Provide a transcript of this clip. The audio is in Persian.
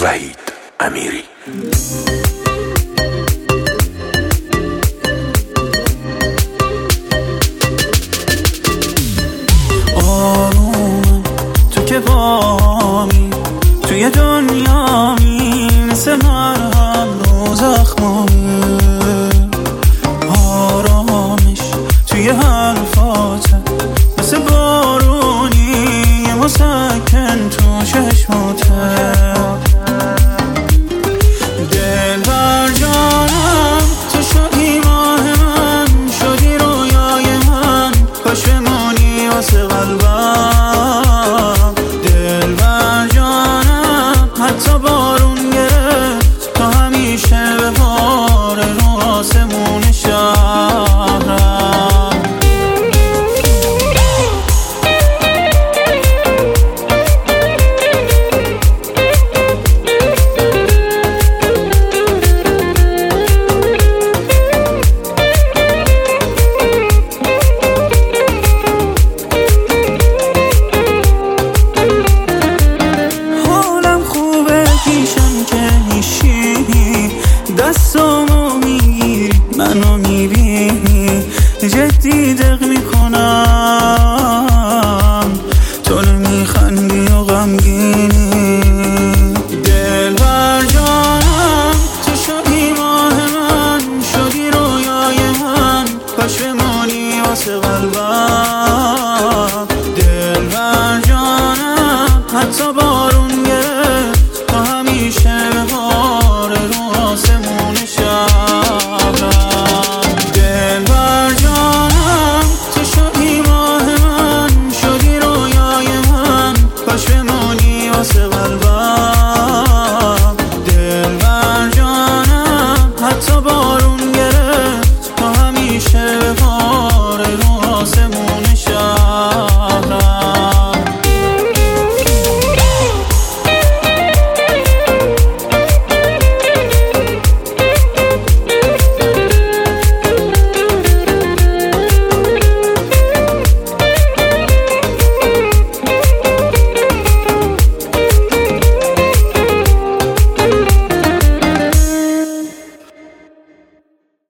وحید امیری. آرومم تو که بامی توی دنیامی، مثل مرهم رو زخمامی. آرامش توی حرفاته مثل بارونی، مسکن تو چشماته. دل بر جانم تو شدی ماه من، شدی رویای من، کاش بمونی واسه قلبم. دل بر جانم حتی بارون گرفت، تو همیشه به باره رو آسمون شهرم. دستامو میگیری، منو میبینی